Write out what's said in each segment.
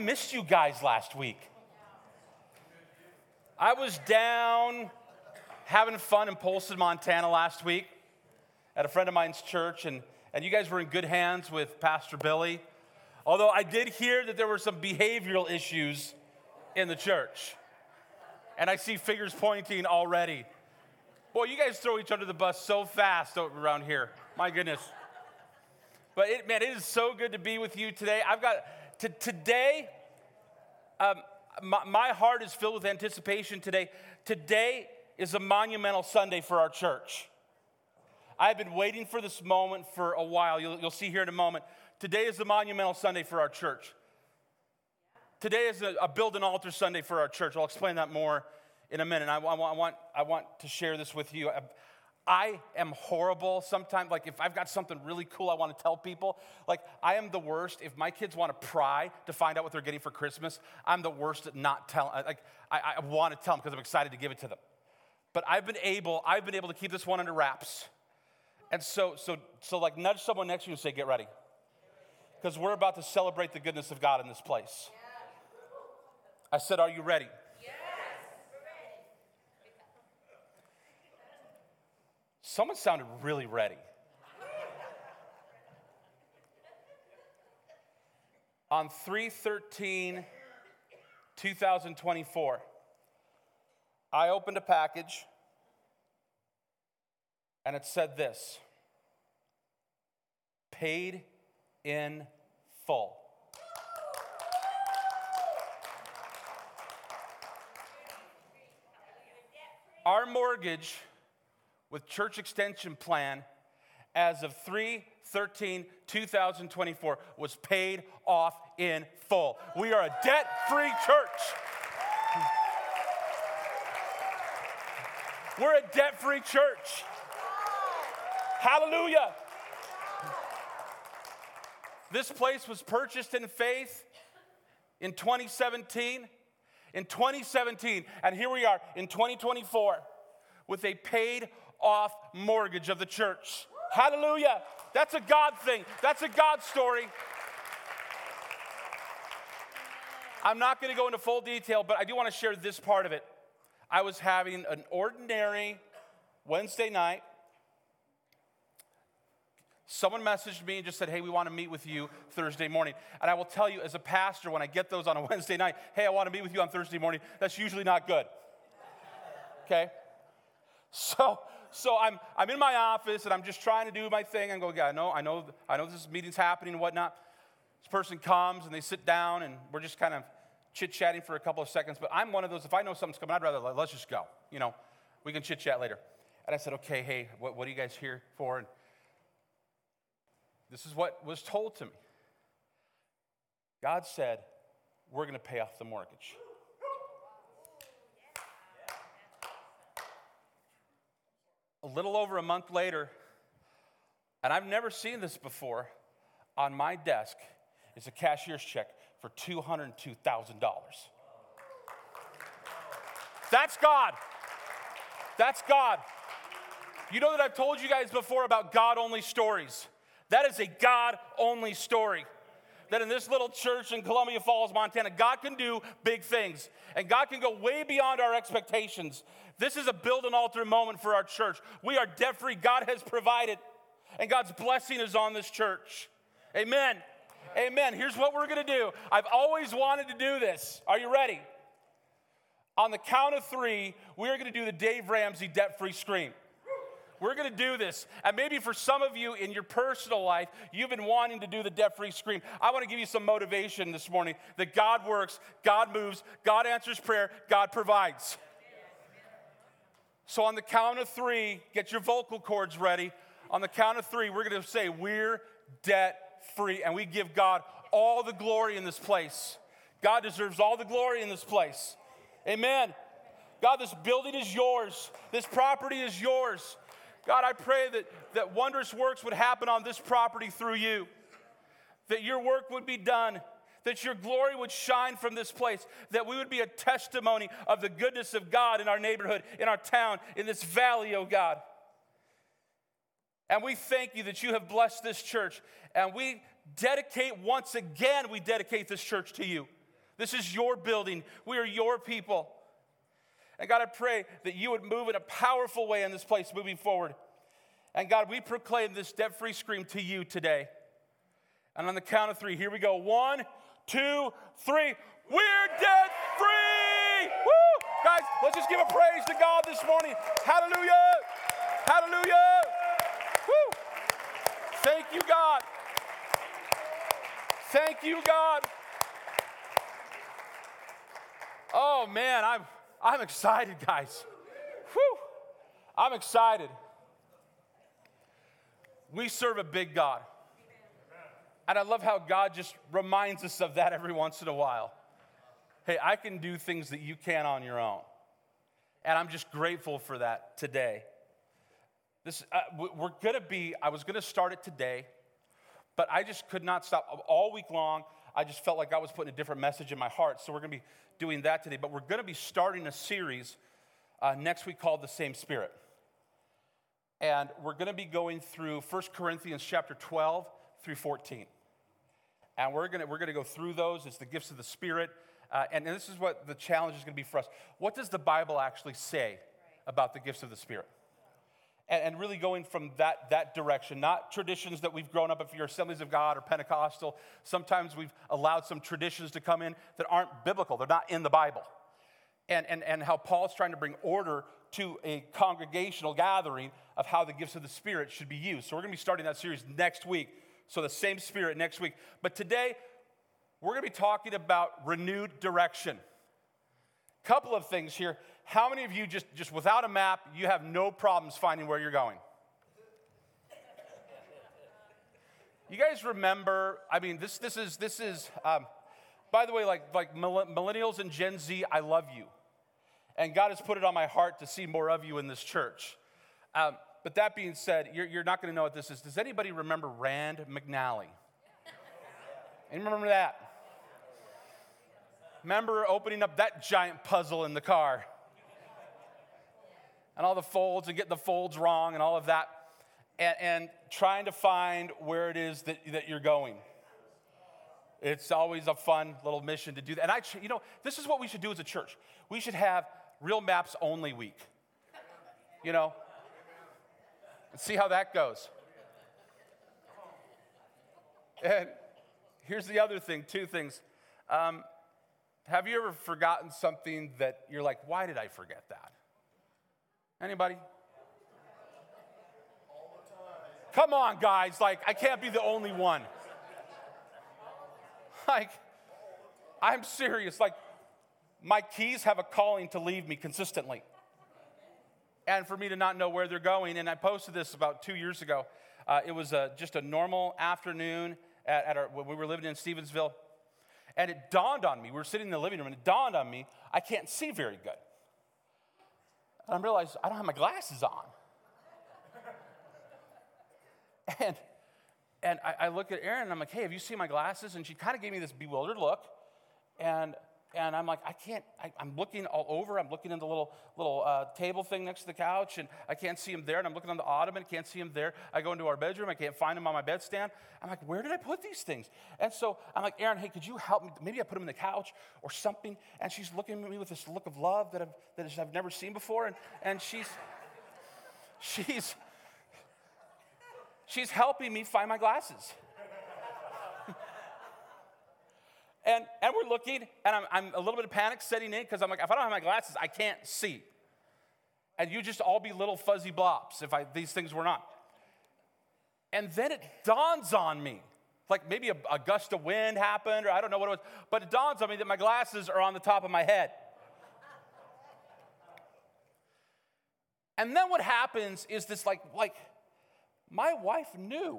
Missed you guys last week. I was down having fun in Polson, Montana last week at a friend of mine's church, and you guys were in good hands with Pastor Billy. Although I did hear that there were some behavioral issues in the church. And I see fingers pointing already. Boy, you guys throw each other the bus so fast around here. My goodness. But it is so good to be with you today. Today, my heart is filled with anticipation today. Today is a monumental Sunday for our church. I've been waiting for this moment for a while. You'll see here in a moment. Today is a monumental Sunday for our church. Today is a build an altar Sunday for our church. I'll explain that more in a minute. I want to share this with you. I am horrible sometimes. Like if I've got something really cool I want to tell people, like I am the worst. If my kids want to pry to find out what they're getting for Christmas, I'm the worst at not telling. I want to tell them because I'm excited to give it to them. But I've been able to keep this one under wraps. And so like nudge someone next to you and say, get ready. Because we're about to celebrate the goodness of God in this place. I said, are you ready? Someone sounded really ready. On 3/13/2024, I opened a package, and it said this: paid in full. Our mortgage with Church Extension Plan as of 3/13/2024 was paid off in full. We are a debt-free church. We're a debt-free church. Hallelujah. This place was purchased in faith in 2017. In 2017, and here we are in 2024 with a paid off mortgage of the church. Hallelujah. That's a God thing. That's a God story. I'm not going to go into full detail, but I do want to share this part of it. I was having an ordinary Wednesday night. Someone messaged me and just said, hey, we want to meet with you Thursday morning. And I will tell you, as a pastor, when I get those on a Wednesday night, hey, I want to meet with you on Thursday morning, that's usually not good. Okay? So I'm in my office, and I'm just trying to do my thing. I'm going, yeah, I know this meeting's happening and whatnot. This person comes, and they sit down, and we're just kind of chit-chatting for a couple of seconds. But I'm one of those, if I know something's coming, I'd rather, let's just go. We can chit-chat later. And I said, okay, hey, what are you guys here for? And this is what was told to me. God said, we're going to pay off the mortgage. A little over a month later, and I've never seen this before, on my desk is a cashier's check for $202,000. That's God. That's God. You know that I've told you guys before about God-only stories. That is a God-only story. That in this little church in Columbia Falls, Montana, God can do big things. And God can go way beyond our expectations. This is a build an altar moment for our church. We are debt-free. God has provided. And God's blessing is on this church. Amen. Amen. Here's what we're going to do. I've always wanted to do this. Are you ready? On the count of 3, we're going to do the Dave Ramsey debt-free scream. We're going to do this. And maybe for some of you in your personal life, you've been wanting to do the debt-free scream. I want to give you some motivation this morning that God works, God moves, God answers prayer, God provides. So on the count of 3, get your vocal cords ready. On the count of 3, we're going to say, we're debt-free. And we give God all the glory in this place. God deserves all the glory in this place. Amen. God, this building is yours. This property is yours. God, I pray that wondrous works would happen on this property through you, that your work would be done, that your glory would shine from this place, that we would be a testimony of the goodness of God in our neighborhood, in our town, in this valley, oh God. And we thank you that you have blessed this church, and we dedicate this church to you. This is your building. We are your people. And God, I pray that you would move in a powerful way in this place moving forward. And God, we proclaim this debt-free scream to you today. And on the count of 3, here we go. 1, 2, 3. We're debt-free! Woo! Guys, let's just give a praise to God this morning. Hallelujah! Hallelujah! Woo! Thank you, God. Thank you, God. Oh, man, I'm excited, guys. Whew. I'm excited. We serve a big God. And I love how God just reminds us of that every once in a while. Hey, I can do things that you can't on your own. And I'm just grateful for that today. I was going to start it today, but I just could not stop. All week long, I just felt like I was putting a different message in my heart. So we're going to be doing that today. But we're going to be starting a series next week called The Same Spirit. And we're going to be going through 1 Corinthians chapter 12 through 14. And we're going to go through those. It's the gifts of the Spirit. And this is what the challenge is going to be for us. What does the Bible actually say about the gifts of the Spirit? And really going from that direction, not traditions that we've grown up, if you're Assemblies of God or Pentecostal. Sometimes we've allowed some traditions to come in that aren't biblical. They're not in the Bible. And how Paul's trying to bring order to a congregational gathering of how the gifts of the Spirit should be used. So we're going to be starting that series next week. So the same Spirit next week. But today, we're going to be talking about renewed direction. Couple of things here. How many of you just without a map, you have no problems finding where you're going? You guys remember? I mean, this is. By the way, like millennials and Gen Z, I love you, and God has put it on my heart to see more of you in this church. But that being said, you're not going to know what this is. Does anybody remember Rand McNally? Anyone remember that? Remember opening up that giant puzzle in the car? And all the folds and getting the folds wrong and all of that. And trying to find where it is that you're going. It's always a fun little mission to do that. And this is what we should do as a church. We should have Real Maps Only week. And see how that goes. And here's the other thing, 2 things. Have you ever forgotten something that you're like, why did I forget that? Anybody? All the time. Come on, guys. I can't be the only one. I'm serious. My keys have a calling to leave me consistently. And for me to not know where they're going. And I posted this about 2 years ago. It was just a normal afternoon when we were living in Stevensville. And it dawned on me, we were sitting in the living room, and it dawned on me, I can't see very good. And I realized I don't have my glasses on. And I look at Erin, and I'm like, hey, have you seen my glasses? And she kind of gave me this bewildered look. And I'm like, I'm looking all over. I'm looking in the little table thing next to the couch, and I can't see him there. And I'm looking on the ottoman, can't see him there. I go into our bedroom, I can't find him on my bedstand. I'm like, where did I put these things? And so I'm like, Erin, hey, could you help me? Maybe I put them in the couch or something. And she's looking at me with this look of love that I've never seen before. And she's helping me find my glasses. And we're looking, and I'm a little bit of panic setting in because I'm like, if I don't have my glasses, I can't see. And you just all be little fuzzy blobs if these things were not. And then it dawns on me, like maybe a gust of wind happened, or I don't know what it was, but it dawns on me that my glasses are on the top of my head. And then what happens is this like my wife knew.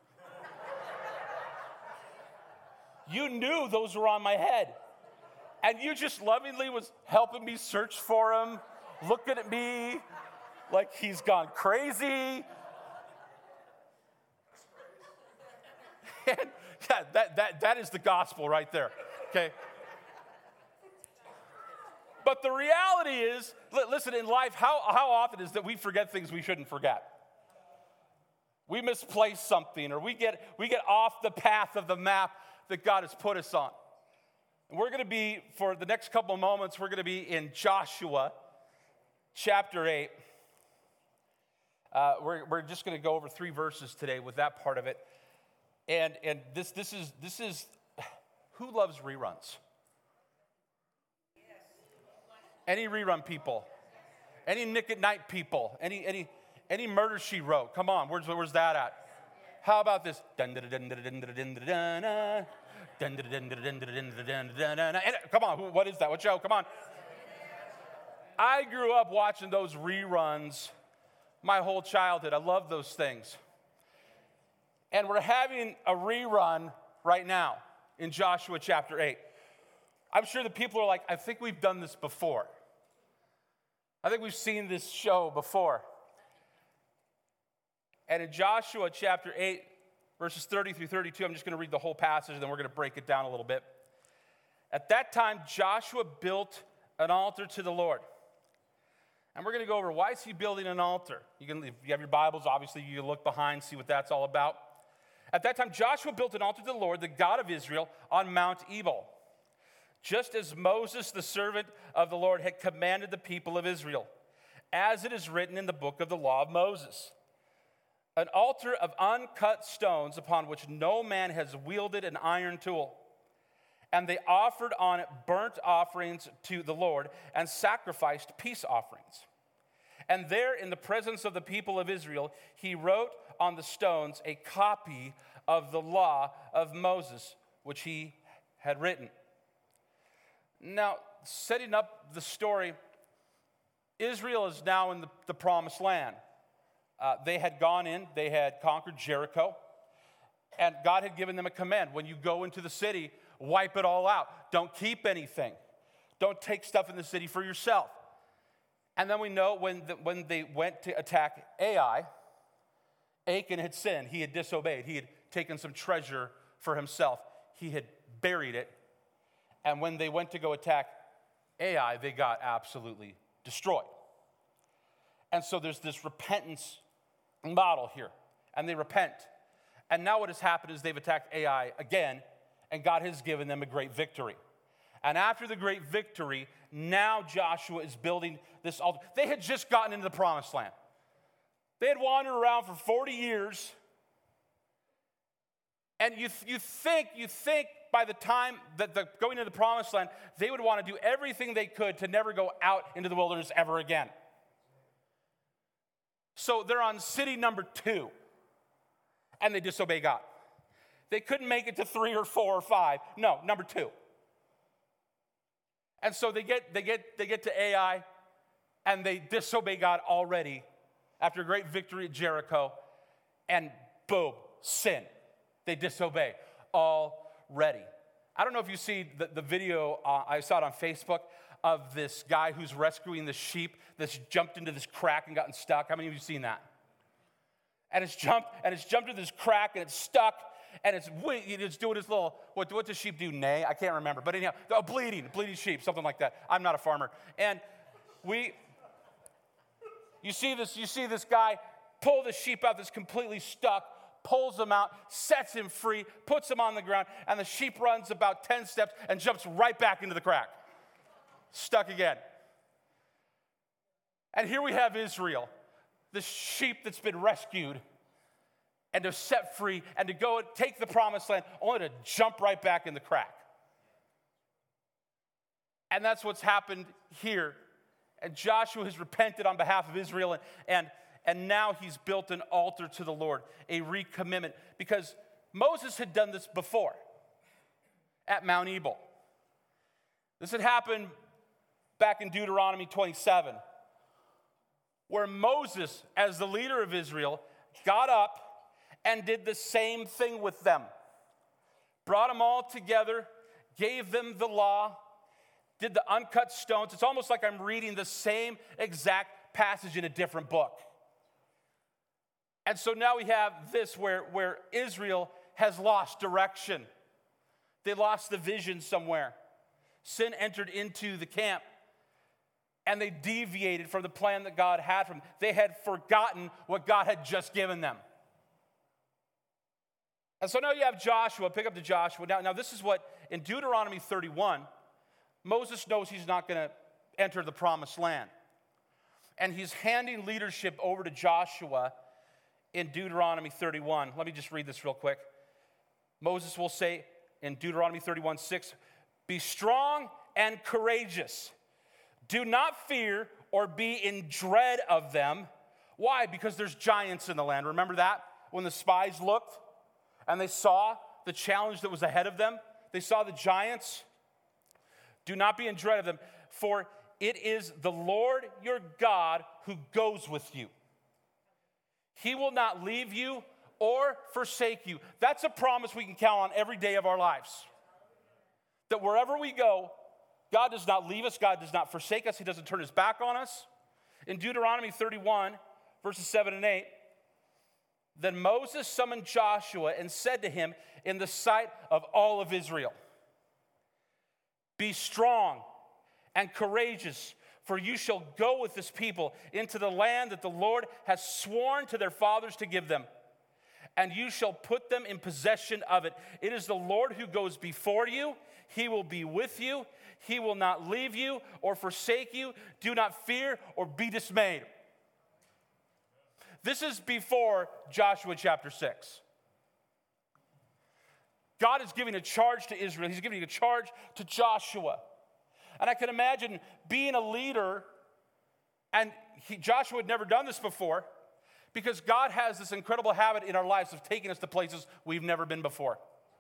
You knew those were on my head. And you just lovingly was helping me search for them, looking at me like he's gone crazy. And that is the gospel right there, okay? But the reality is, listen, in life, how often is that we forget things we shouldn't forget? We misplace something, or we get off the path of the map that God has put us on. We're going to be, for the next couple of moments, we're going to be in Joshua chapter 8. We're just going to go over 3 verses today with that part of it. And this is who loves reruns? Any rerun people? Any Nick at Night people? Any Murder, She Wrote? Come on, where's that at? How about this? Come on, what is that? What show? Come on. I grew up watching those reruns my whole childhood. I love those things. And we're having a rerun right now in Joshua chapter 8. I'm sure the people are like, I think we've done this before. I think we've seen this show before. And in Joshua chapter 8, verses 30 through 32, I'm just going to read the whole passage, and then we're going to break it down a little bit. At that time, Joshua built an altar to the Lord. And we're going to go over, why is he building an altar? If you have your Bibles, obviously you look behind, see what that's all about. At that time, Joshua built an altar to the Lord, the God of Israel, on Mount Ebal, just as Moses, the servant of the Lord, had commanded the people of Israel, as it is written in the book of the law of Moses. An altar of uncut stones upon which no man has wielded an iron tool. And they offered on it burnt offerings to the Lord and sacrificed peace offerings. And there, in the presence of the people of Israel, he wrote on the stones a copy of the law of Moses, which he had written. Now, setting up the story, Israel is now in the promised land. They had gone in, they had conquered Jericho, and God had given them a command. When you go into the city, wipe it all out. Don't keep anything. Don't take stuff in the city for yourself. And then we know when they went to attack Ai, Achan had sinned. He had disobeyed. He had taken some treasure for himself. He had buried it. And when they went to go attack Ai, they got absolutely destroyed. And so there's this repentance model here. And they repent. And now what has happened is they've attacked Ai again, and God has given them a great victory. And after the great victory, now Joshua is building this altar. They had just gotten into the promised land. They had wandered around for 40 years. And you think by the time that they're going into the promised land, they would want to do everything they could to never go out into the wilderness ever again. So they're on city number 2, and they disobey God. They couldn't make it to 3 or 4 or 5. No, number 2. And so they get to Ai, and they disobey God already after a great victory at Jericho, and boom, sin. They disobey already. I don't know if you see the video, I saw it on Facebook, of this guy who's rescuing the sheep that's jumped into this crack and gotten stuck. How many of you have seen that? And it's jumped into this crack, and it's stuck, and it's doing this little, what does sheep do? Neigh? I can't remember. But anyhow, bleeding sheep, something like that. I'm not a farmer. And you see this guy pull the sheep out that's completely stuck, pulls him out, sets him free, puts him on the ground, and the sheep runs about 10 steps and jumps right back into the crack. Stuck again. And here we have Israel, the sheep that's been rescued and to set free and to go and take the promised land, only to jump right back in the crack. And that's what's happened here. And Joshua has repented on behalf of Israel, and now he's built an altar to the Lord, a recommitment, because Moses had done this before at Mount Ebal. This had happened back in Deuteronomy 27, where Moses, as the leader of Israel, got up and did the same thing with them. Brought them all together, gave them the law, did the uncut stones. It's almost like I'm reading the same exact passage in a different book. And so now we have this where Israel has lost direction. They lost the vision somewhere. Sin entered into the camp, and they deviated from the plan that God had for them. They had forgotten what God had just given them. And so now you have Joshua, pick up to Joshua. Now this is what, in Deuteronomy 31, Moses knows he's not going to enter the promised land. And he's handing leadership over to Joshua in Deuteronomy 31. Let me just read this real quick. Moses will say in Deuteronomy 31:6, "Be strong and courageous. Do not fear or be in dread of them." Why? Because there's giants in the land. Remember that? When the spies looked and they saw the challenge that was ahead of them, they saw the giants. Do not be in dread of them, for it is the Lord your God who goes with you. He will not leave you or forsake you. That's a promise we can count on every day of our lives. That wherever we go, God does not leave us, God does not forsake us, He doesn't turn His back on us. In Deuteronomy 31, verses 7 and 8, then Moses summoned Joshua and said to him in the sight of all of Israel, "Be strong and courageous, for you shall go with this people into the land that the Lord has sworn to their fathers to give them, and you shall put them in possession of it. It is the Lord who goes before you. He will be with you. He will not leave you or forsake you. Do not fear or be dismayed." This is before Joshua chapter 6. God is giving a charge to Israel. He's giving a charge to Joshua. And I can imagine being a leader, and Joshua had never done this before, because God has this incredible habit in our lives of taking us to places we've never been before.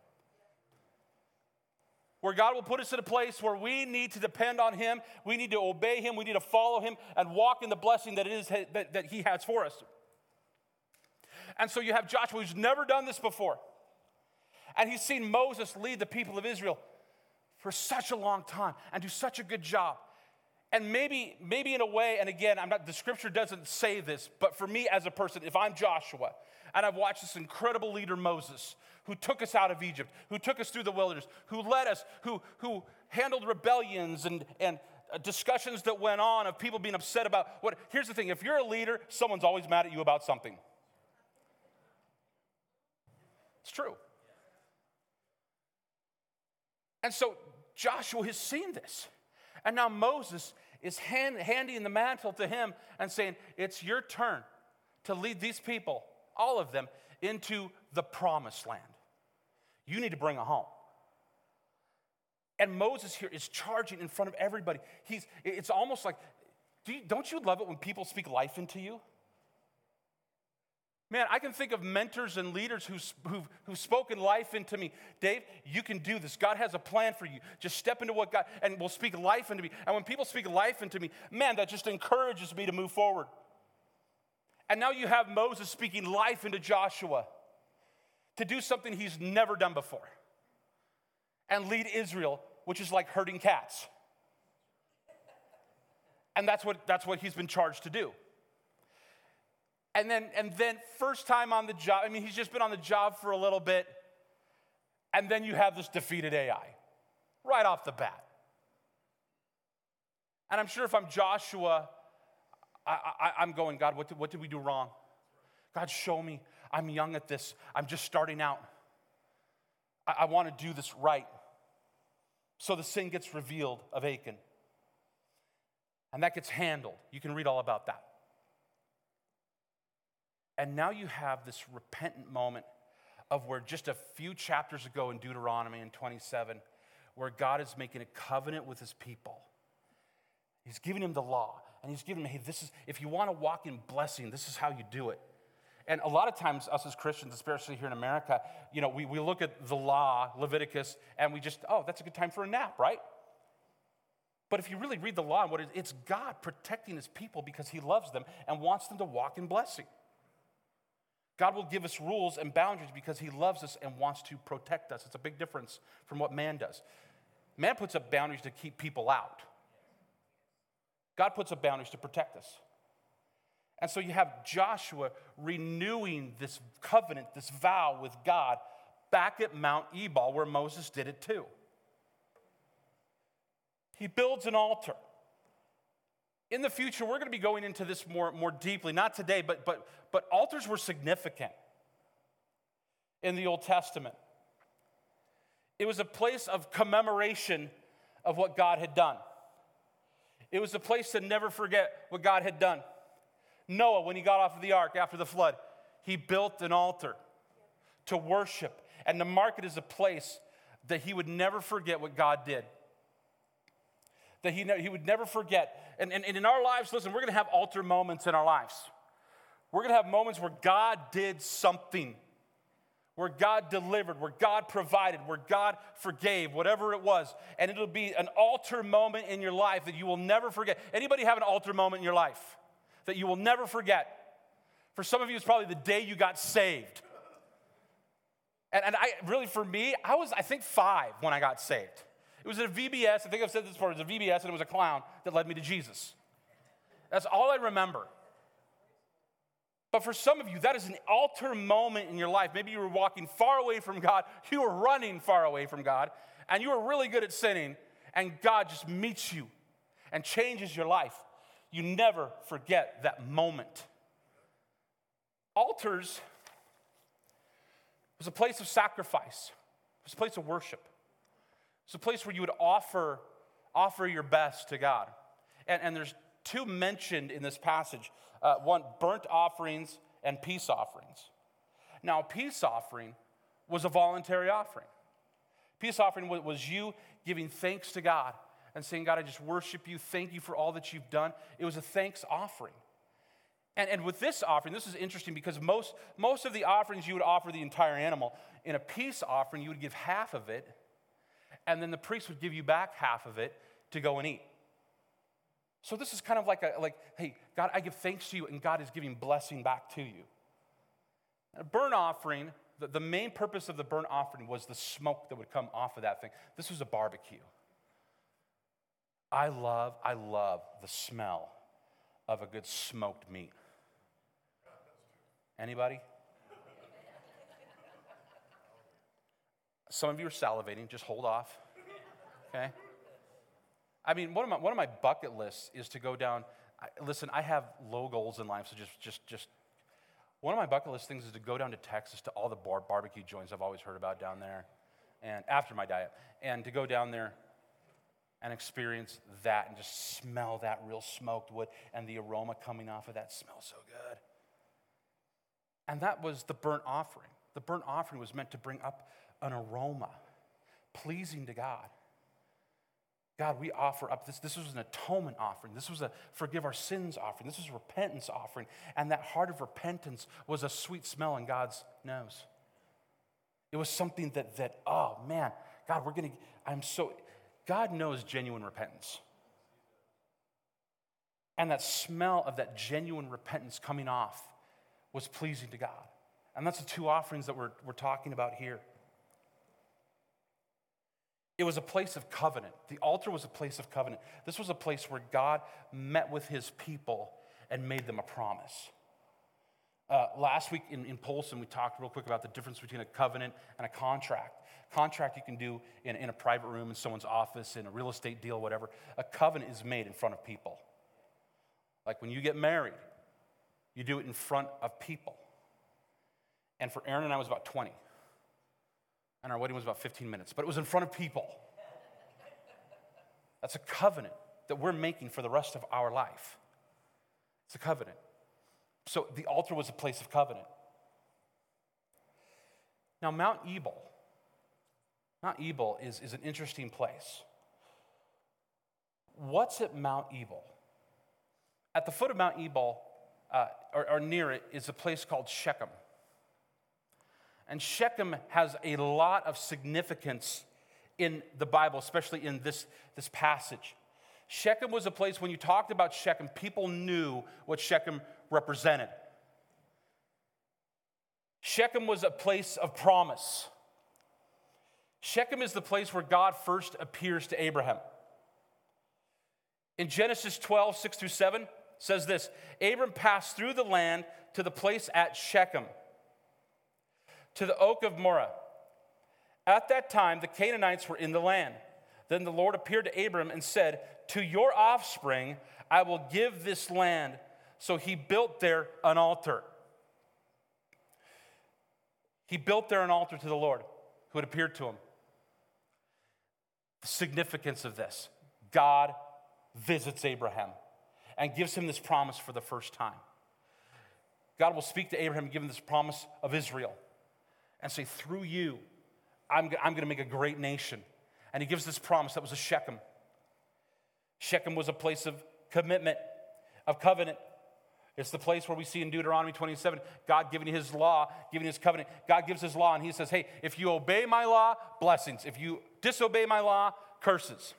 Where God will put us in a place where we need to depend on Him, we need to obey Him, we need to follow Him, and walk in the blessing that He has for us. And so you have Joshua, who's never done this before. And he's seen Moses lead the people of Israel for such a long time and do such a good job. And maybe in a way, and again, the scripture doesn't say this, but for me as a person, if I'm Joshua, and I've watched this incredible leader Moses, who took us out of Egypt, who took us through the wilderness, who led us, who handled rebellions and discussions that went on of people being upset about what. Here's the thing, if you're a leader, someone's always mad at you about something. It's true. And so Joshua has seen this. And now Moses is handing the mantle to him and saying, it's your turn to lead these people, all of them, into the promised land. You need to bring them home. And Moses here is charging in front of everybody. It's almost like, don't you love it when people speak life into you? Man, I can think of mentors and leaders who've spoken life into me. Dave, you can do this. God has a plan for you. Just step into what God, and will speak life into me. And when people speak life into me, man, that just encourages me to move forward. And now you have Moses speaking life into Joshua to do something he's never done before. And lead Israel, which is like herding cats. And that's what he's been charged to do. And then first time on the job, I mean, he's just been on the job for a little bit, and then you have this defeated AI right off the bat. And I'm sure if I'm Joshua, I'm going, God, what did we do wrong? God, show me. I'm young at this. I'm just starting out. I want to do this right. So the sin gets revealed of Achan. And that gets handled. You can read all about that. And now you have this repentant moment of where just a few chapters ago in Deuteronomy in 27, where God is making a covenant with his people. He's giving him the law, and he's giving him, hey, this is, if you want to walk in blessing, this is how you do it. And a lot of times, us as Christians, especially here in America, you know, we look at the law, Leviticus, and we just, oh, that's a good time for a nap, right? But if you really read the law, it's God protecting his people because he loves them and wants them to walk in blessing. God will give us rules and boundaries because he loves us and wants to protect us. It's a big difference from what man does. Man puts up boundaries to keep people out. God puts up boundaries to protect us. And so you have Joshua renewing this covenant, this vow with God back at Mount Ebal where Moses did it too. He builds an altar. In the future, we're going to be going into this more deeply, not today, but altars were significant. in the Old Testament. It was a place of commemoration of what God had done. It was a place to never forget what God had done. Noah, when he got off of the ark after the flood, he built an altar to worship and to mark it as a place that he would never forget what God did. That he would never forget. And in our lives, listen, we're going to have altar moments in our lives. We're going to have moments where God did something, where God delivered, where God provided, where God forgave, whatever it was. And it'll be an altar moment in your life that you will never forget. Anybody have an altar moment in your life that you will never forget? For some of you, it's probably the day you got saved. And I really, for me, I was, I think, 5 when I got saved. It was at a VBS. I think I've said this before. It was a VBS, and it was a clown that led me to Jesus. That's all I remember. But for some of you, that is an altar moment in your life. Maybe you were walking far away from God. You were running far away from God. And you were really good at sinning. And God just meets you and changes your life. You never forget that moment. Altars was a place of sacrifice. It was a place of worship. It's a place where you would offer your best to God. And there's 2 mentioned in this passage. One, burnt offerings and peace offerings. Now, a peace offering was a voluntary offering. Peace offering was you giving thanks to God and saying, God, I just worship you. Thank you for all that you've done. It was a thanks offering. And with this offering, this is interesting because most of the offerings you would offer the entire animal. In a peace offering, you would give half of it, and then the priest would give you back half of it to go and eat. So this is kind of like, hey, God, I give thanks to you, and God is giving blessing back to you. A burnt offering, the main purpose of the burnt offering was the smoke that would come off of that thing. This was a barbecue. I love the smell of a good smoked meat. Anybody? Some of you are salivating. Just hold off. Okay? I mean, one of my bucket lists is to go down. Listen, I have low goals in life, so just one of my bucket list things is to go down to Texas to all the barbecue joints I've always heard about down there, and after my diet, and to go down there and experience that and just smell that real smoked wood and the aroma coming off of that smells so good. And that was the burnt offering. The burnt offering was meant to bring up an aroma pleasing to God. God, we offer up this. This was an atonement offering. This was a forgive our sins offering. This was a repentance offering. And that heart of repentance was a sweet smell in God's nose. It was something that oh man, God, God knows genuine repentance. And that smell of that genuine repentance coming off was pleasing to God. And that's the 2 offerings that we're talking about here. It was a place of covenant. The altar was a place of covenant. This was a place where God met with his people and made them a promise. Last week in Polson, we talked real quick about the difference between a covenant and a contract. Contract you can do in a private room, in someone's office, in a real estate deal, whatever. A covenant is made in front of people. Like when you get married, you do it in front of people. And for Aaron and I, it was about 20. And our wedding was about 15 minutes. But it was in front of people. That's a covenant that we're making for the rest of our life. It's a covenant. So the altar was a place of covenant. Now, Mount Ebal is an interesting place. What's at Mount Ebal? At the foot of Mount Ebal, or near it, is a place called Shechem. And Shechem has a lot of significance in the Bible, especially in this passage. Shechem was a place, when you talked about Shechem, people knew what Shechem represented. Shechem was a place of promise. Shechem is the place where God first appears to Abraham. In Genesis 12, 6-7, says this, Abram passed through the land to the place at Shechem, to the oak of Moreh. At that time, the Canaanites were in the land. Then the Lord appeared to Abram and said, to your offspring, I will give this land. So he built there an altar. He built there an altar to the Lord who had appeared to him. The significance of this: God visits Abraham and gives him this promise for the first time. God will speak to Abraham and give him this promise of Israel and say, through you, I'm going to make a great nation. And he gives this promise that was a Shechem. Shechem was a place of commitment, of covenant. It's the place where we see in Deuteronomy 27, God giving his law, giving his covenant. God gives his law, and he says, hey, if you obey my law, blessings. If you disobey my law, curses.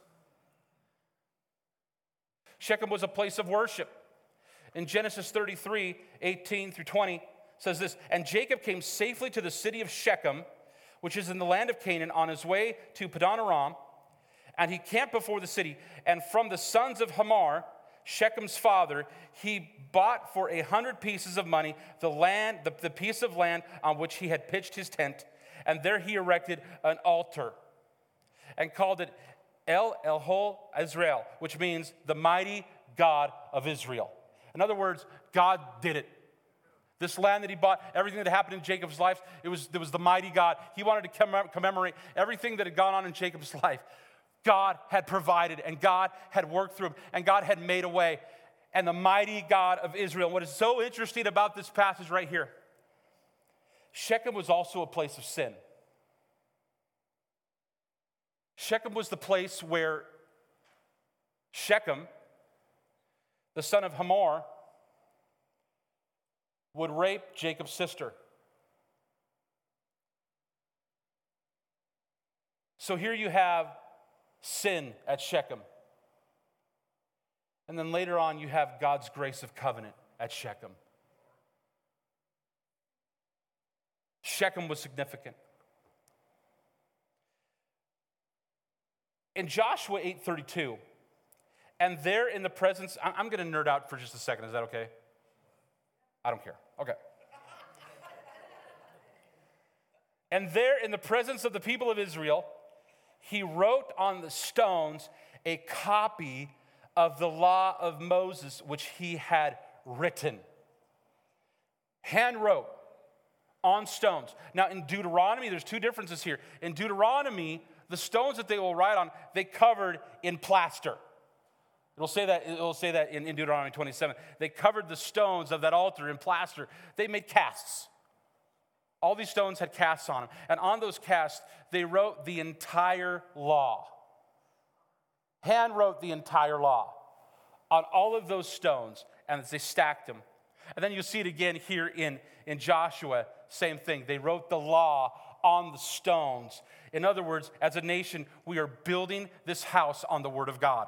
Shechem was a place of worship. In Genesis 33, 18 through 20, says this, and Jacob came safely to the city of Shechem, which is in the land of Canaan, on his way to Paddan Aram, and he camped before the city. And from the sons of Hamor, Shechem's father, he bought for 100 pieces of money the piece of land on which he had pitched his tent, and there he erected an altar and called it El Elhol Israel, which means the mighty God of Israel. In other words, God did it. This land that he bought, everything that happened in Jacob's life, there was the mighty God. He wanted to commemorate everything that had gone on in Jacob's life. God had provided, and God had worked through him, and God had made a way. And the mighty God of Israel. What is so interesting about this passage right here, Shechem was also a place of sin. Shechem was the place where Shechem, the son of Hamor, would rape Jacob's sister. So here you have sin at Shechem. And then later on, you have God's grace of covenant at Shechem. Shechem was significant. In Joshua 8:32, and there in the presence, I'm going to nerd out for just a second. Is that okay? I don't care. Okay. And there in the presence of the people of Israel, he wrote on the stones a copy of the law of Moses, which he had written. Hand wrote on stones. Now in Deuteronomy, there's two differences here. In Deuteronomy, the stones that they will write on, they covered in plaster. It'll say that in Deuteronomy 27. They covered the stones of that altar in plaster. They made casts. All these stones had casts on them. And on those casts, they wrote the entire law. Hand wrote the entire law on all of those stones, and they stacked them. And then you'll see it again here in Joshua, same thing. They wrote the law on the stones. In other words, as a nation, we are building this house on the Word of God.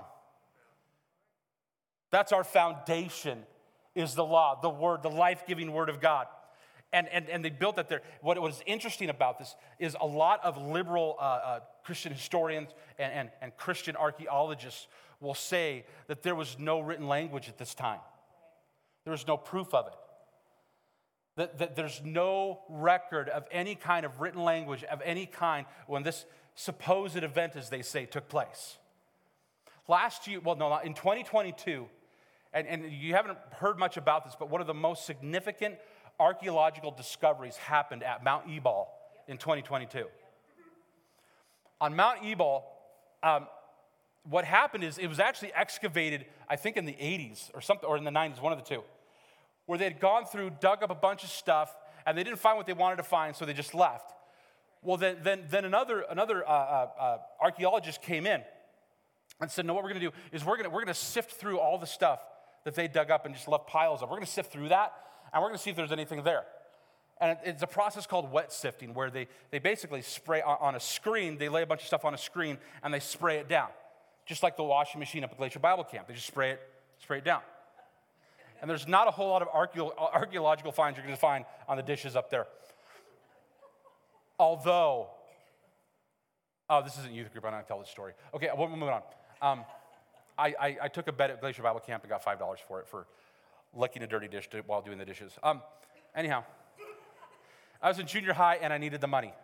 That's our foundation, is the law, the Word, the life-giving Word of God. And they built that there. What was interesting about this is a lot of liberal Christian historians and Christian archaeologists will say that there was no written language at this time. There was no proof of it. That there's no record of any kind of written language of any kind when this supposed event, as they say, took place. Last year, in 2022, and you haven't heard much about this, but one of the most significant archaeological discoveries happened at Mount Ebal in 2022. On Mount Ebal, what happened is it was actually excavated, I think in the 80s or something, or in the 90s, one of the two, where they had gone through, dug up a bunch of stuff, and they didn't find what they wanted to find, so they just left. Well, then another archaeologist came in and said, no, what we're going to do is we're going to sift through all the stuff that they dug up and just left piles of. We're going to sift through that, and we're going to see if there's anything there. And it's a process called wet sifting, where they basically spray on a screen. They lay a bunch of stuff on a screen, and they spray it down, just like the washing machine up at Glacier Bible Camp. They just spray it down. And there's not a whole lot of archaeological finds you're going to find on the dishes up there. Although, this isn't youth group. I'm not going to tell this story. Okay, we'll move on. I took a bet at Glacier Bible Camp and got $5 for it, for licking a dirty dish while doing the dishes. Anyhow, I was in junior high and I needed the money.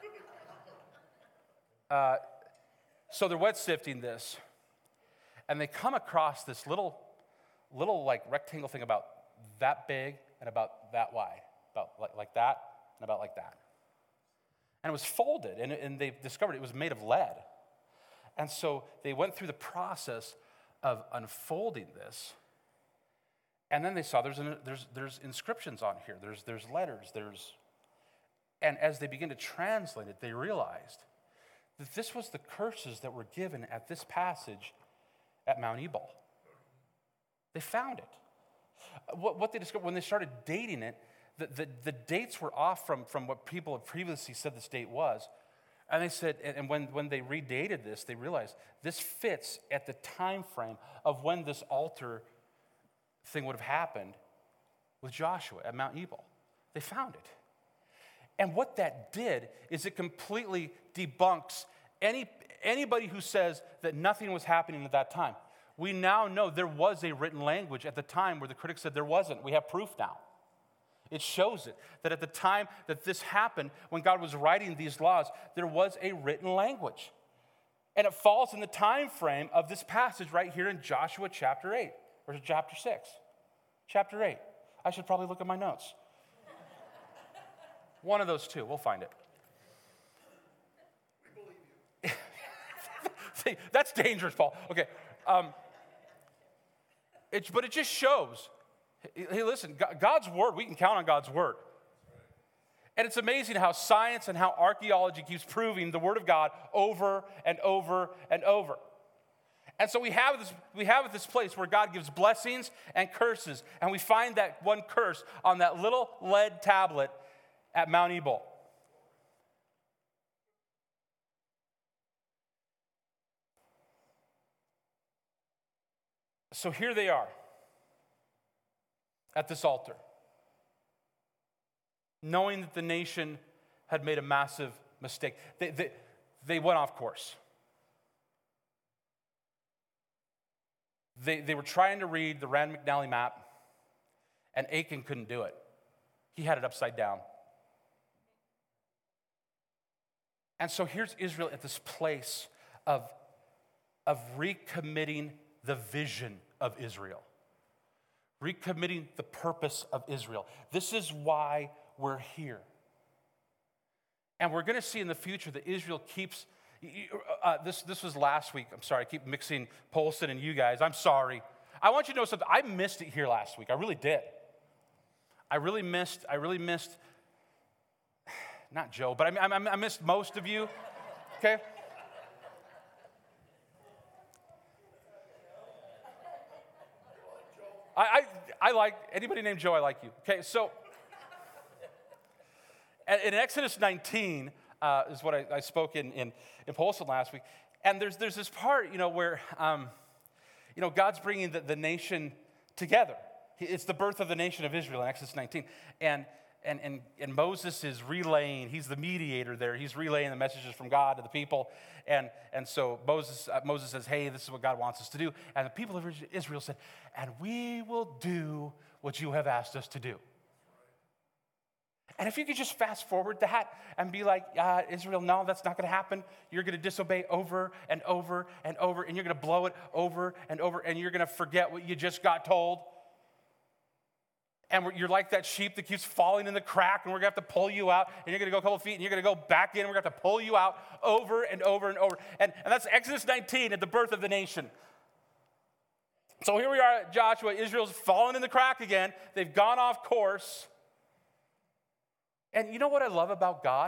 So they're wet sifting this, and they come across this little like rectangle thing about that big and about that wide, about like that and about like that. And it was folded, and they discovered it was made of lead. And so they went through the process of unfolding this, and then they saw there's inscriptions on here, there's letters, and as they began to translate it, they realized that this was the curses that were given at this passage at Mount Ebal. They found it. What they discovered when they started dating it, the dates were off from what people had previously said this date was. And they said, and when they redated this, they realized this fits at the time frame of when this altar thing would have happened with Joshua at Mount Ebal. They found it. And what that did is it completely debunks anybody who says that nothing was happening at that time. We now know there was a written language at the time where the critics said there wasn't. We have proof now. It shows it, that at the time that this happened, when God was writing these laws, there was a written language. And it falls in the time frame of this passage right here in Joshua chapter 8, or chapter 6. Chapter 8. I should probably look at my notes. One of those two, we'll find it. We believe you. See, that's dangerous, Paul. Okay. But it just shows. Hey, listen, God's word, we can count on God's word. And it's amazing how science and how archaeology keeps proving the word of God over and over and over. And so we have this place where God gives blessings and curses, and we find that one curse on that little lead tablet at Mount Ebal. So here they are at this altar, knowing that the nation had made a massive mistake. They went off course. They were trying to read the Rand McNally map, and Achan couldn't do it. He had it upside down. And so here's Israel at this place of recommitting the vision of Israel. Recommitting the purpose of Israel. This is why we're here. And we're going to see in the future that Israel keeps, this was last week. I'm sorry, I keep mixing Polson and you guys. I'm sorry. I want you to know something. I missed it here last week. I really did. I really missed, not Joe, but I missed most of you, okay? I like, anybody named Joe, I like you. Okay, so in Exodus 19 is what I spoke in Polson last week. And there's this part, where, God's bringing the nation together. It's the birth of the nation of Israel in Exodus 19. And Moses is relaying, he's the mediator there. He's relaying the messages from God to the people. And so Moses says, hey, this is what God wants us to do. And the people of Israel said, and we will do what you have asked us to do. And if you could just fast forward that and be like, Israel, no, that's not going to happen. You're going to disobey over and over and over, and you're going to blow it over and over, and you're going to forget what you just got told. And you're like that sheep that keeps falling in the crack, and we're going to have to pull you out, and you're going to go a couple feet, and you're going to go back in, and we're going to have to pull you out over and over and over. And that's Exodus 19 at the birth of the nation. So here we are at Joshua. Israel's fallen in the crack again. They've gone off course. And you know what I love about God?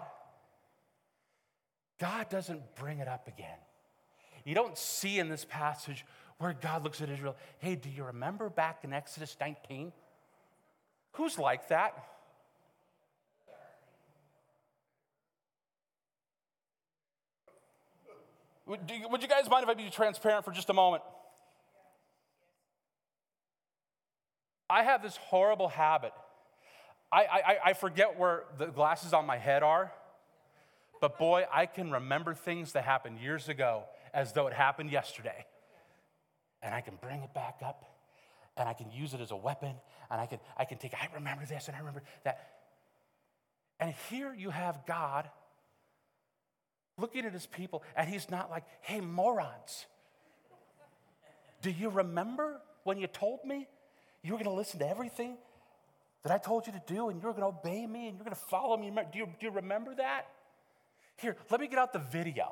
God doesn't bring it up again. You don't see in this passage where God looks at Israel, hey, do you remember back in Exodus 19? Who's like that? Would you guys mind if I be transparent for just a moment? I have this horrible habit. I forget where the glasses on my head are, but boy, I can remember things that happened years ago as though it happened yesterday. And I can bring it back up, and I can use it as a weapon, and I can take, I remember this, and I remember that. And here you have God looking at his people, and he's not like, hey, morons, do you remember when you told me you were going to listen to everything that I told you to do, and you're going to obey me, and you're going to follow me? Do you remember that? Here, let me get out the video.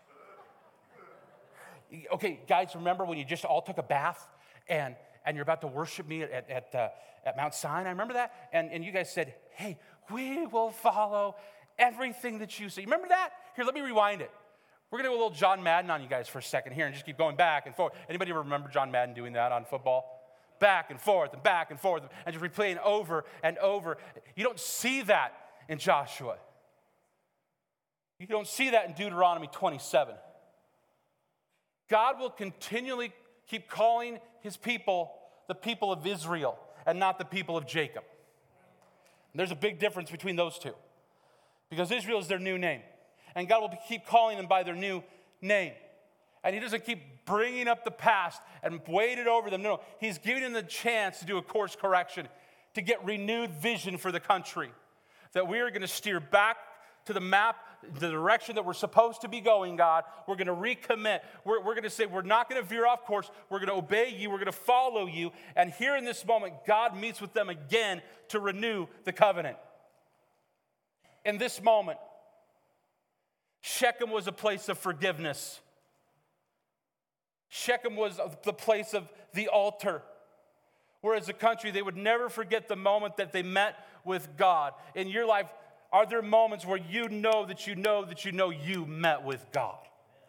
Okay, guys, remember when you just all took a bath and you're about to worship me at Mount Sinai? Remember that? And you guys said, hey, we will follow everything that you say. Remember that? Here, let me rewind it. We're going to do a little John Madden on you guys for a second here and just keep going back and forth. Anybody ever remember John Madden doing that on football? Back and forth and back and forth and just replaying over and over. You don't see that in Joshua. You don't see that in Deuteronomy 27. God will continually keep calling his people the people of Israel and not the people of Jacob. And there's a big difference between those two because Israel is their new name. And God will keep calling them by their new name. And he doesn't keep bringing up the past and weighing it over them. No, he's giving them the chance to do a course correction, to get renewed vision for the country. That we are going to steer back to the map, the direction that we're supposed to be going, God. We're going to recommit. We're going to say we're not going to veer off course. We're going to obey you. We're going to follow you. And here in this moment, God meets with them again to renew the covenant. In this moment, Shechem was a place of forgiveness. Shechem was the place of the altar. Whereas a country, they would never forget the moment that they met with God. In your life, are there moments where you know that you met with God?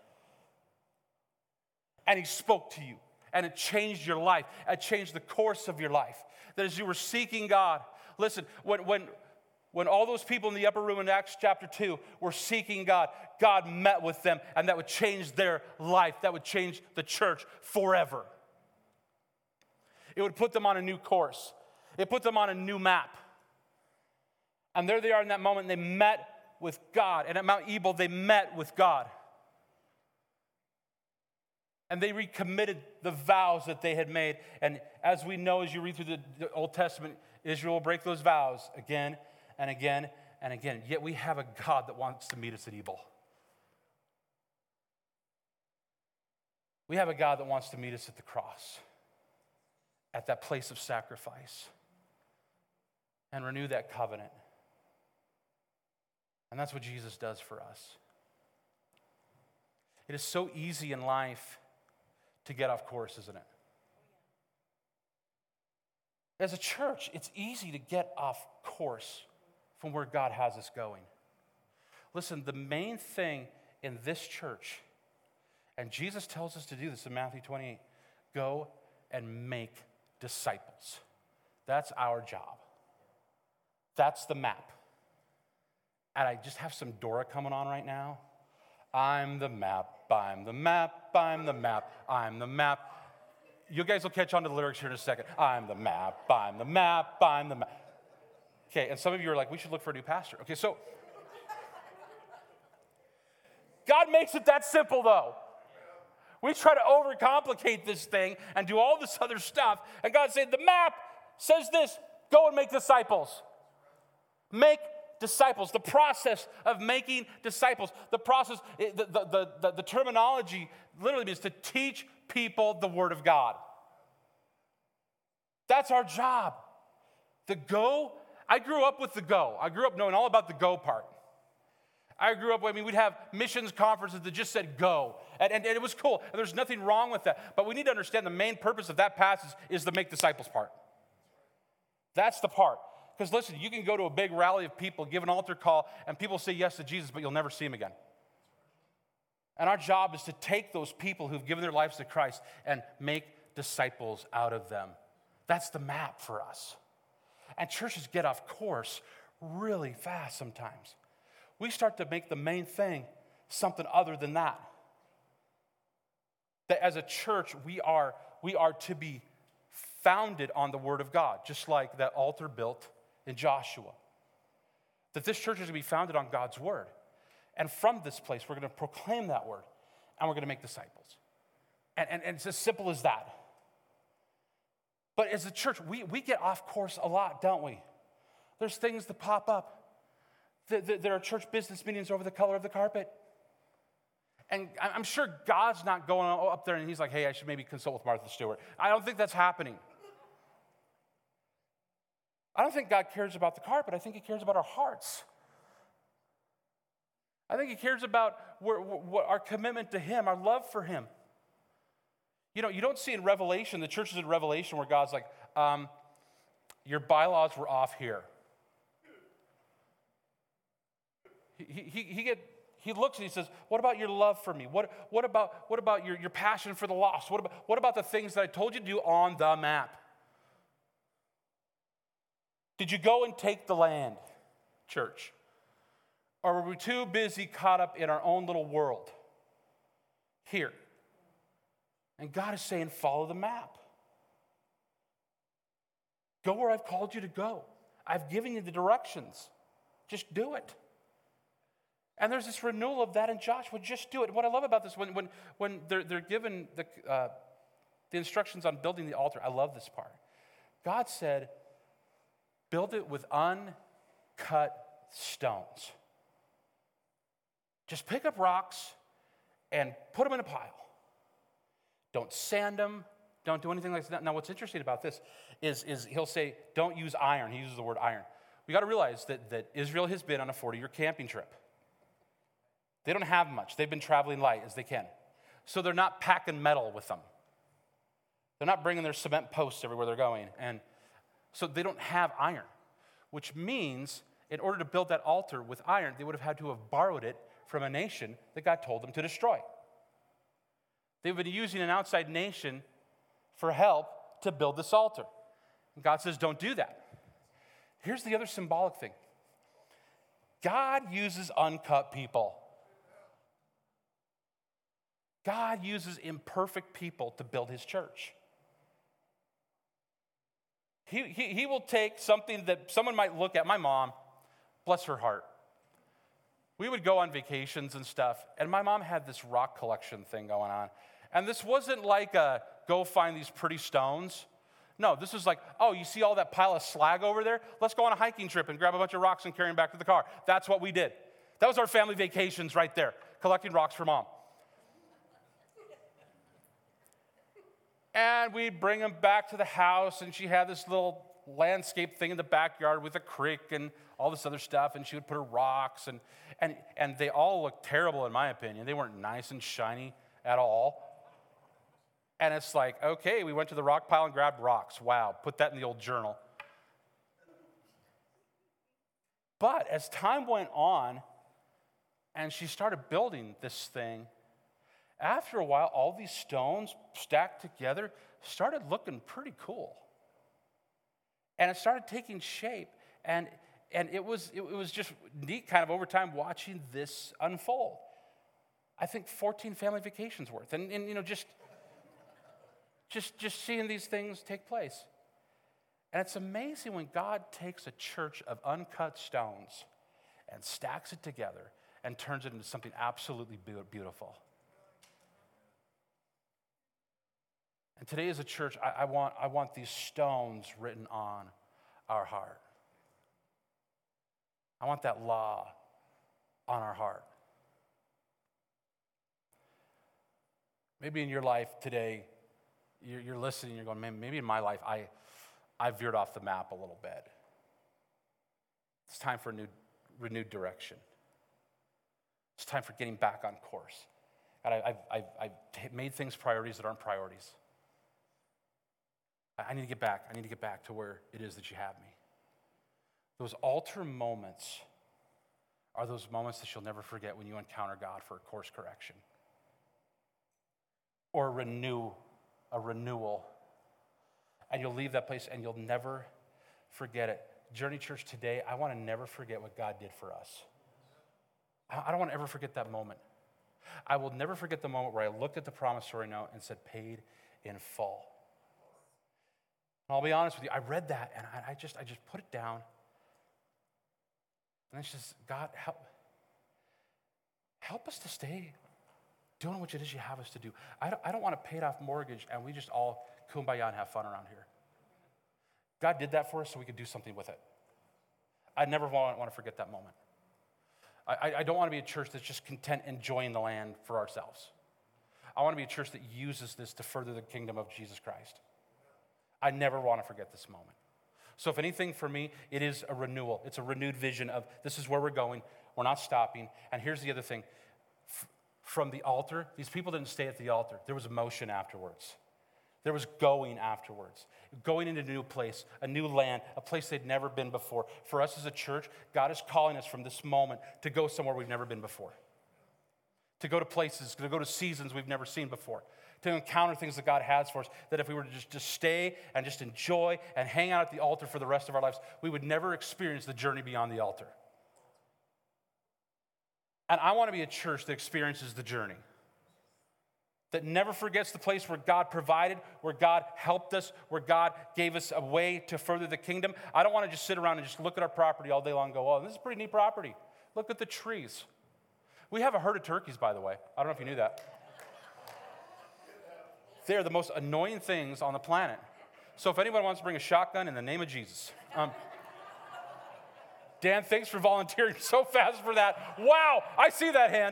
And he spoke to you, and it changed your life. It changed the course of your life. That as you were seeking God, listen, when all those people in the upper room in Acts chapter 2 were seeking God, God met with them, and that would change their life. That would change the church forever. It would put them on a new course. It put them on a new map. And there they are in that moment, and they met with God. And at Mount Ebal, they met with God. And they recommitted the vows that they had made. And as we know, as you read through the Old Testament, Israel will break those vows again and again and again. Yet we have a God that wants to meet us at Ebal. We have a God that wants to meet us at the cross, at that place of sacrifice, and renew that covenant. And that's what Jesus does for us. It is so easy in life to get off course, isn't it? As a church, it's easy to get off course from where God has us going. Listen, the main thing in this church, and Jesus tells us to do this in Matthew 28, go and make disciples. That's our job. That's the map. And I just have some Dora coming on right now. I'm the map, I'm the map, I'm the map, I'm the map. You guys will catch on to the lyrics here in a second. I'm the map, I'm the map, I'm the map. Okay, and some of you are like, we should look for a new pastor. Okay, so God makes it that simple, though. We try to overcomplicate this thing and do all this other stuff. And God said, the map says this, go and make disciples. Make disciples. The process of making disciples. The process, the terminology literally means to teach people the Word of God. That's our job. The go, I grew up with the go. I grew up knowing all about the go part. We'd have missions conferences that just said go. And it was cool. And there's nothing wrong with that. But we need to understand the main purpose of that passage is the make disciples part. That's the part. Because listen, you can go to a big rally of people, give an altar call, and people say yes to Jesus, but you'll never see him again. And our job is to take those people who've given their lives to Christ and make disciples out of them. That's the map for us. And churches get off course really fast sometimes. We start to make the main thing something other than that. That as a church, we are to be founded on the Word of God, just like that altar built in Joshua. That this church is going to be founded on God's Word. And from this place, we're going to proclaim that Word, and we're going to make disciples. And it's as simple as that. But as a church, we get off course a lot, don't we? There's things that pop up. There are church business meetings over the color of the carpet. And I'm sure God's not going up there and he's like, hey, I should maybe consult with Martha Stewart. I don't think that's happening. I don't think God cares about the carpet. I think he cares about our hearts. I think he cares about our commitment to him, our love for him. You know, you don't see in Revelation, the churches in Revelation where God's like, your bylaws were off here. He looks and he says, what about your love for me? What about your passion for the lost? What about the things that I told you to do on the map? Did you go and take the land, church? Or were we too busy caught up in our own little world here? And God is saying, follow the map. Go where I've called you to go. I've given you the directions. Just do it. And there's this renewal of that in Joshua. Just do it. What I love about this, when they're given the instructions on building the altar, I love this part. God said, build it with uncut stones. Just pick up rocks and put them in a pile. Don't sand them. Don't do anything like that. Now, what's interesting about this is he'll say, don't use iron. He uses the word iron. We got to realize that Israel has been on a 40-year camping trip. They don't have much. They've been traveling light as they can. So they're not packing metal with them. They're not bringing their cement posts everywhere they're going. And so they don't have iron, which means in order to build that altar with iron, they would have had to have borrowed it from a nation that God told them to destroy. They've been using an outside nation for help to build this altar. And God says, don't do that. Here's the other symbolic thing. God uses uncut people. God uses imperfect people to build his church. He will take something that someone might look at. My mom, bless her heart, we would go on vacations and stuff, and my mom had this rock collection thing going on. And this wasn't like a go find these pretty stones. No, this was like, oh, you see all that pile of slag over there? Let's go on a hiking trip and grab a bunch of rocks and carry them back to the car. That's what we did. That was our family vacations right there, collecting rocks for mom. And we'd bring them back to the house, and she had this little landscape thing in the backyard with a creek and all this other stuff, and she would put her rocks, and they all looked terrible in my opinion. They weren't nice and shiny at all. And it's like, okay, we went to the rock pile and grabbed rocks. Wow, put that in the old journal. But as time went on, and she started building this thing, after a while, all these stones stacked together started looking pretty cool. And it started taking shape, and it was just neat kind of over time watching this unfold. I think 14 family vacations worth, and you know, just seeing these things take place. And it's amazing when God takes a church of uncut stones and stacks it together and turns it into something absolutely beautiful. And today as a church, I want these stones written on our heart. I want that law on our heart. Maybe in your life today, you're listening, you're going, man, maybe in my life I veered off the map a little bit. It's time for a renewed direction. It's time for getting back on course. And I've made things priorities that aren't priorities. I need to get back. I need to get back to where it is that you have me. Those altar moments are those moments that you'll never forget when you encounter God for a course correction. Or a renewal. And you'll leave that place and you'll never forget it. Journey Church today, I want to never forget what God did for us. I don't want to ever forget that moment. I will never forget the moment where I looked at the promissory note and said, paid in full. And I'll be honest with you, I read that and I just put it down. And it's just, God, help us to stay doing what it is you have us to do. I don't want a paid off mortgage and we just all kumbaya and have fun around here. God did that for us so we could do something with it. I never want to forget that moment. I don't want to be a church that's just content enjoying the land for ourselves. I want to be a church that uses this to further the kingdom of Jesus Christ. I never want to forget this moment. So if anything for me, it is a renewal. It's a renewed vision of this is where we're going. We're not stopping. And here's the other thing. From the altar, these people didn't stay at the altar. There was motion afterwards. There was going afterwards. Going into a new place, a new land, a place they'd never been before. For us as a church, God is calling us from this moment to go somewhere we've never been before. To go to places, to go to seasons we've never seen before. To encounter things that God has for us, that if we were to just stay and just enjoy and hang out at the altar for the rest of our lives, we would never experience the journey beyond the altar. And I want to be a church that experiences the journey. That never forgets the place where God provided, where God helped us, where God gave us a way to further the kingdom. I don't want to just sit around and just look at our property all day long and go, oh, this is a pretty neat property. Look at the trees. We have a herd of turkeys, by the way. I don't know if you knew that. They're the most annoying things on the planet. So if anyone wants to bring a shotgun, in the name of Jesus. Dan, thanks for volunteering so fast for that. Wow, I see that hand.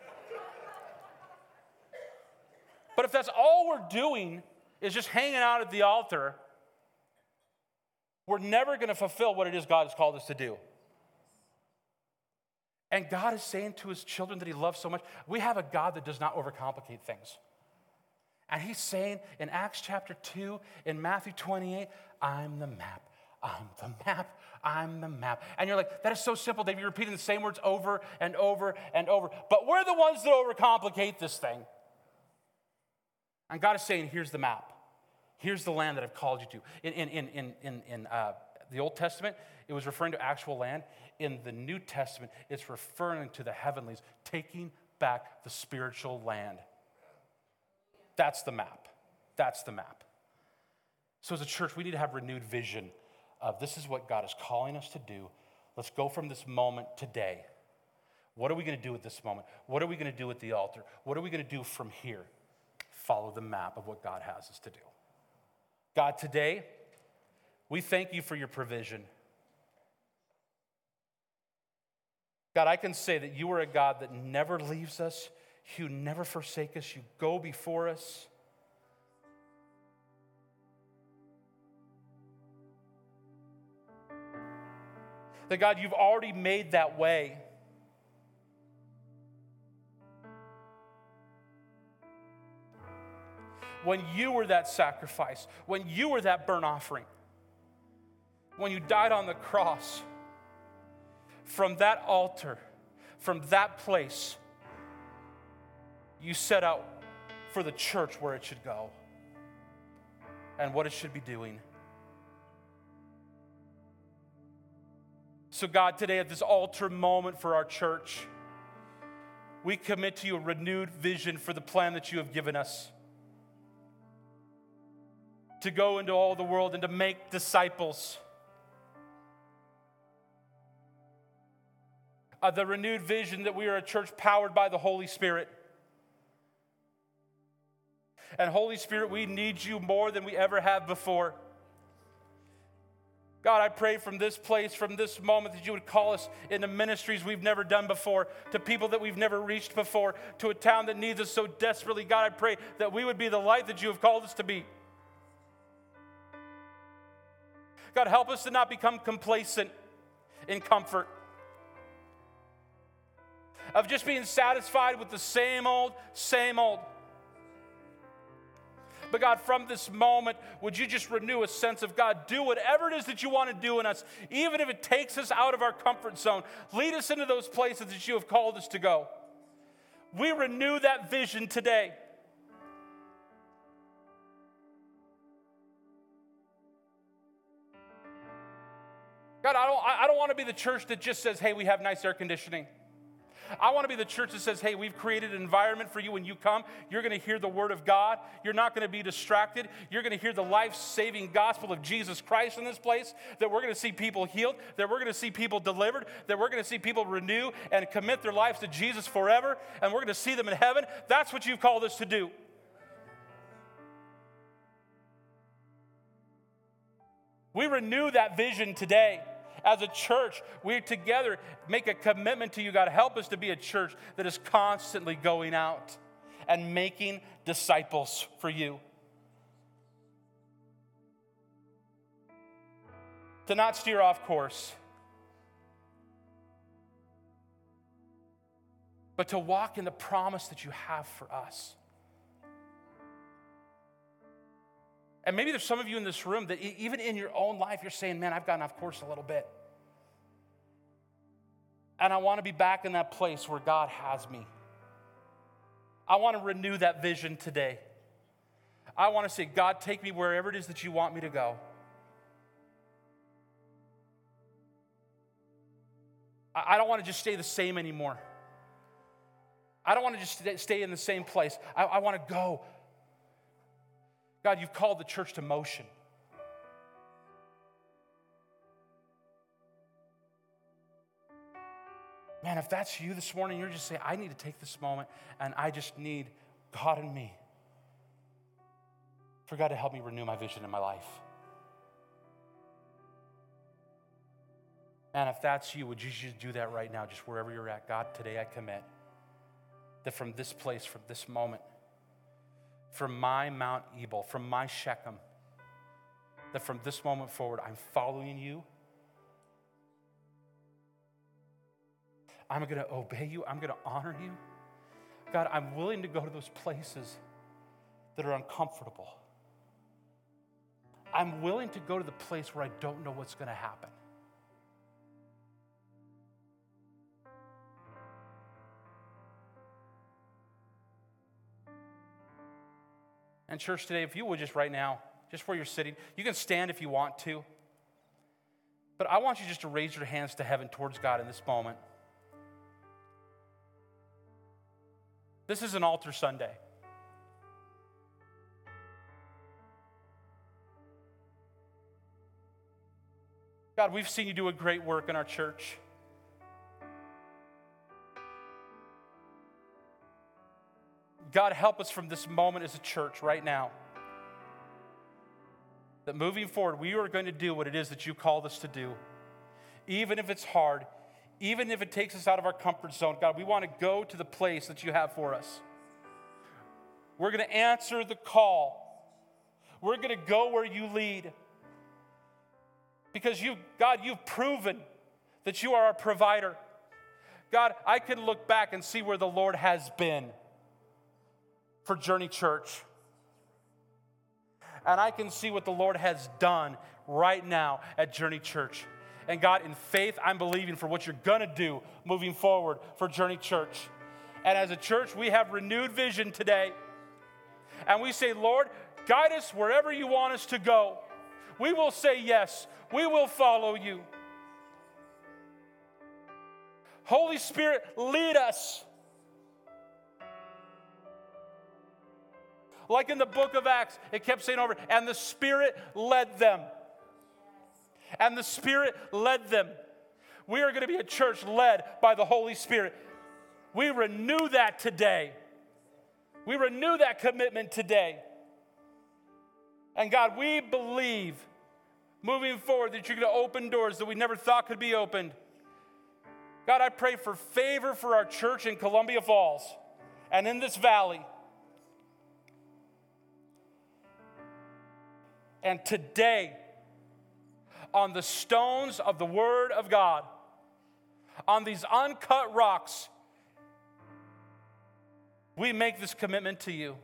But if that's all we're doing is just hanging out at the altar, we're never going to fulfill what it is God has called us to do. And God is saying to his children that he loves so much. We have a God that does not overcomplicate things. And he's saying in Acts chapter 2, in Matthew 28, I'm the map. I'm the map. I'm the map. And you're like, that is so simple, Dave. You're repeating the same words over and over and over. But we're the ones that overcomplicate this thing. And God is saying, here's the map. Here's the land that I've called you to. In the Old Testament, it was referring to actual land. In the New Testament, it's referring to the heavenlies, taking back the spiritual land. That's the map. That's the map. So as a church, we need to have renewed vision of this is what God is calling us to do. Let's go from this moment today. What are we going to do at this moment? What are we going to do at the altar? What are we going to do from here? Follow the map of what God has us to do. God, today, we thank you for your provision. God, I can say that you are a God that never leaves us. You never forsake us. You go before us. That God, you've already made that way. When you were that sacrifice, when you were that burnt offering, when you died on the cross, from that altar, from that place, you set out for the church where it should go and what it should be doing. So God, today at this altar moment for our church, we commit to you a renewed vision for the plan that you have given us. To go into all the world and to make disciples. The renewed vision that we are a church powered by the Holy Spirit. And Holy Spirit, we need you more than we ever have before. God, I pray from this place, from this moment, that you would call us into ministries we've never done before, to people that we've never reached before, to a town that needs us so desperately. God, I pray that we would be the light that you have called us to be. God, help us to not become complacent in comfort, of just being satisfied with the same old, same old. But God, from this moment, would you just renew a sense of, God, do whatever it is that you want to do in us, even if it takes us out of our comfort zone. Lead us into those places that you have called us to go. We renew that vision today. God, I don't want to be the church that just says, hey, we have nice air conditioning. I want to be the church that says, hey, we've created an environment for you. When you come, you're going to hear the word of God. You're not going to be distracted. You're going to hear the life-saving gospel of Jesus Christ in this place, that we're going to see people healed, that we're going to see people delivered, that we're going to see people renew and commit their lives to Jesus forever, and we're going to see them in heaven. That's what you've called us to do. We renew that vision today. As a church, we together make a commitment to you, God. Help us to be a church that is constantly going out and making disciples for you. To not steer off course. but to walk in the promise that you have for us. And maybe there's some of you in this room that even in your own life, you're saying, man, I've gotten off course a little bit. And I want to be back in that place where God has me. I want to renew that vision today. I want to say, God, take me wherever it is that you want me to go. I don't want to just stay the same anymore. I don't want to just stay in the same place. I want to go. God, you've called the church to motion. Man, if that's you this morning, you're just saying, I need to take this moment and I just need God in me for God to help me renew my vision in my life. And if that's you, would you just do that right now, just wherever you're at? God, today I commit that from this place, from this moment, from my Mount Ebal, from my Shechem, that from this moment forward, I'm following you. I'm going to obey you. I'm going to honor you. God, I'm willing to go to those places that are uncomfortable. I'm willing to go to the place where I don't know what's going to happen. And church today, if you would just right now, just where you're sitting, you can stand if you want to. But I want you just to raise your hands to heaven towards God in this moment. This is an altar Sunday. God, we've seen you do a great work in our church. God, help us from this moment as a church right now. That moving forward, we are going to do what it is that you called us to do. Even if it's hard, even if it takes us out of our comfort zone, God, we want to go to the place that you have for us. We're going to answer the call. We're going to go where you lead. Because God, you've proven that you are our provider. God, I can look back and see where the Lord has been for Journey Church. And I can see what the Lord has done right now at Journey Church. And God, in faith, I'm believing for what you're going to do moving forward for Journey Church. And as a church, we have renewed vision today. And we say, Lord, guide us wherever you want us to go. We will say yes. We will follow you. Holy Spirit, lead us. Like in the book of Acts, it kept saying over, and the Spirit led them. And the Spirit led them. We are going to be a church led by the Holy Spirit. We renew that today. We renew that commitment today. And God, we believe moving forward that you're going to open doors that we never thought could be opened. God, I pray for favor for our church in Columbia Falls and in this valley. And today, on the stones of the Word of God, on these uncut rocks, we make this commitment to you.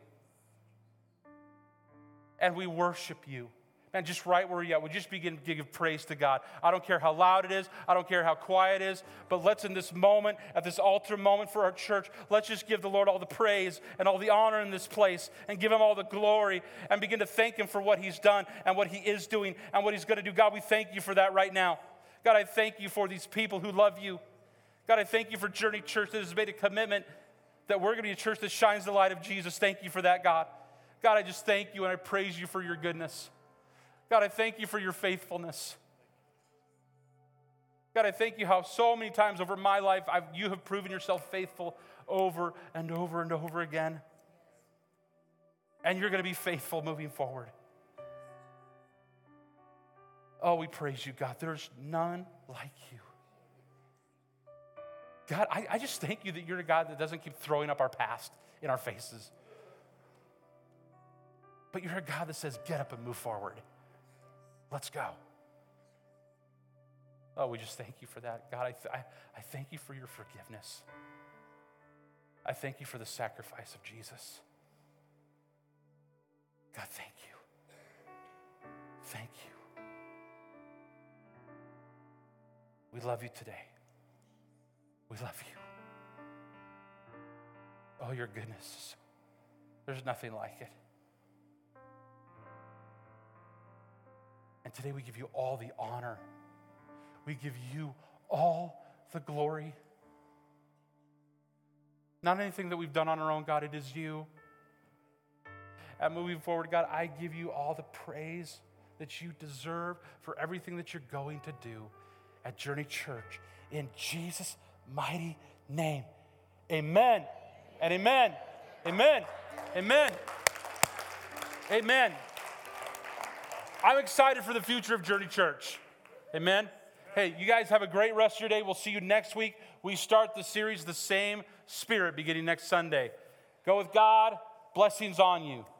And we worship you. And just right where you're at, we just begin to give praise to God. I don't care how loud it is. I don't care how quiet it is. But let's in this moment, at this altar moment for our church, let's just give the Lord all the praise and all the honor in this place and give him all the glory and begin to thank him for what he's done and what he is doing and what he's going to do. God, we thank you for that right now. God, I thank you for these people who love you. God, I thank you for Journey Church that has made a commitment that we're going to be a church that shines the light of Jesus. Thank you for that, God. God, I just thank you and I praise you for your goodness. God, I thank you for your faithfulness. God, I thank you how so many times over my life you have proven yourself faithful over and over and over again. And you're going to be faithful moving forward. Oh, we praise you, God. There's none like you. God, I just thank you that you're a God that doesn't keep throwing up our past in our faces. But you're a God that says, get up and move forward. Let's go. Oh, we just thank you for that. God, I thank you for your forgiveness. I thank you for the sacrifice of Jesus. God, thank you. Thank you. We love you today. We love you. Oh, your goodness. There's nothing like it. And today we give you all the honor. We give you all the glory. Not anything that we've done on our own, God, it is you. And moving forward, God, I give you all the praise that you deserve for everything that you're going to do at Journey Church. In Jesus' mighty name. Amen. And amen. Amen. Amen. Amen. I'm excited for the future of Journey Church. Amen. Hey, you guys have a great rest of your day. We'll see you next week. We start the series, The Same Spirit, beginning next Sunday. Go with God. Blessings on you.